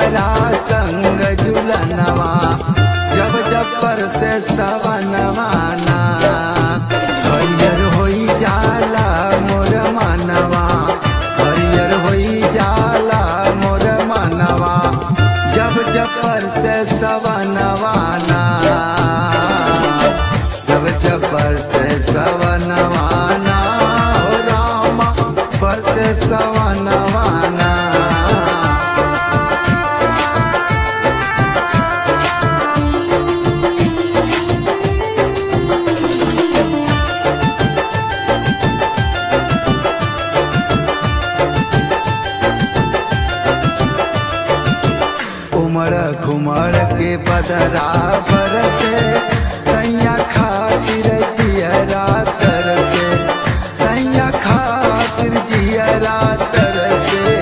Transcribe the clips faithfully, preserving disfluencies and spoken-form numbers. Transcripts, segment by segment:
हमरा संग झुलनवा जब जब पर से सवनवाना हरियर होई जाला मोर मनवा हरियर होई जाला मोर मनवा जब जब पर से सवनवाना जब जब पर से सवनवाना हो रामा पर से सवनवाना उमड़ घुमड़ के बदरा बरसे सैया खातिर जियरा तरसे सैया खातिर जियरा तरसे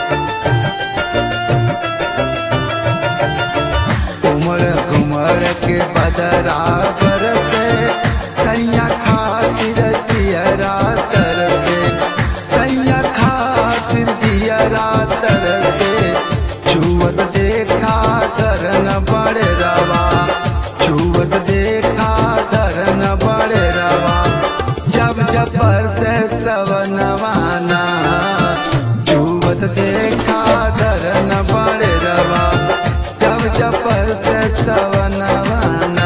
उमड़ घुमड़ के बदरा बरसे सैया खातिर जियरा तरसे सैया खातिर जियरा तरसे छुवत देखा धरन बड़े रवा छुवत देखा धरन बड़े रवा जब जब पर से सवनवाना छुवत देखा धरन बड़े रवा जब जब पर से सवनवाना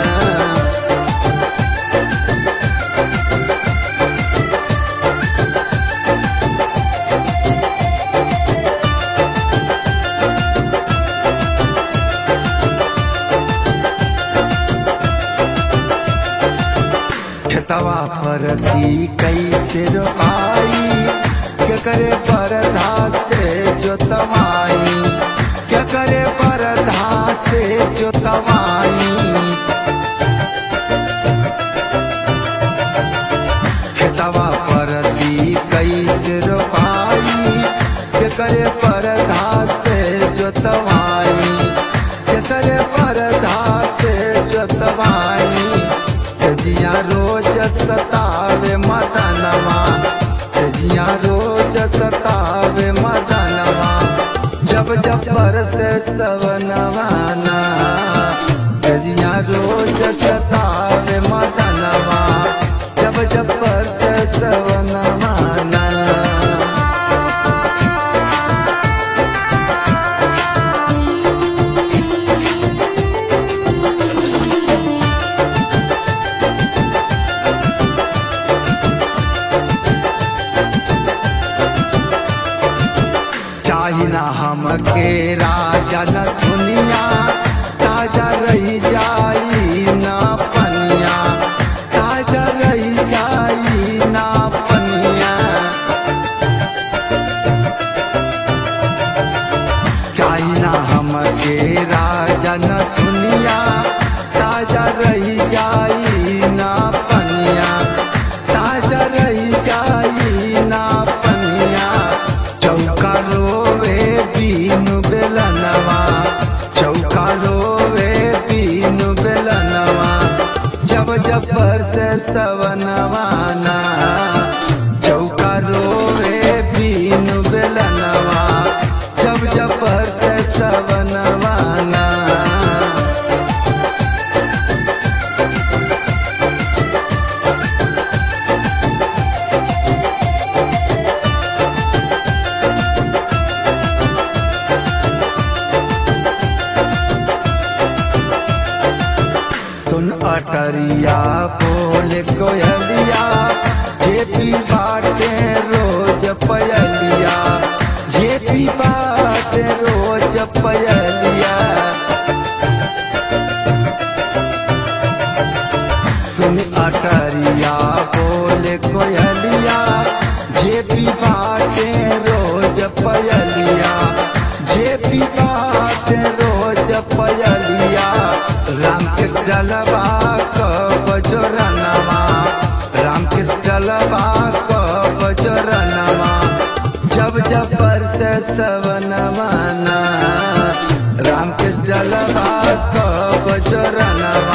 खेतवा परती कैसे रोपाई क्या करे परधा से जोतवाई क्या करे परधा से जोतवाई खेतवा परती कैसे रोपाई क्या करे परधा से जोतवाई क्या करे परधा से जोतवाई सजिया रोज सतावे मदनवा सजिया रोज सतावे मदनवा जब जब बरसे सवनवाना सजिया रोज सतावे मदनवा जब जब बरसे सवनवाना चाहिना हमके राजा न दुनिया ताजा रही जाई ना पनिया ताजा रही जाई ना पनिया चाहिना हमके राजा न दुनिया ताजा रही जाई ना पनिया ताजा रही जाई ना पनिया चौका रोवे बीनु बेलनवा चौका रोवे बीनु बेलनवा जब जब पर से सवनवाना चौका रोवे बीनु बेलनवा जब जब पर से सवनवाना सुन अटरिया बोले कोयलिया जेपी बाटे रोज पयलिया जेपी बाटे रोज पयलिया सुन अटरिया बोले कोयलिया जेपी बाटे रोज पयलिया जेपी बाटे रोज पयलिया राम कृष्ण जलवा कब जोरनवा राम कृष्ण जलवा कब जोरनवा जब जब पर से सवनवाना राम कृष्ण जलवा कब जोरनवा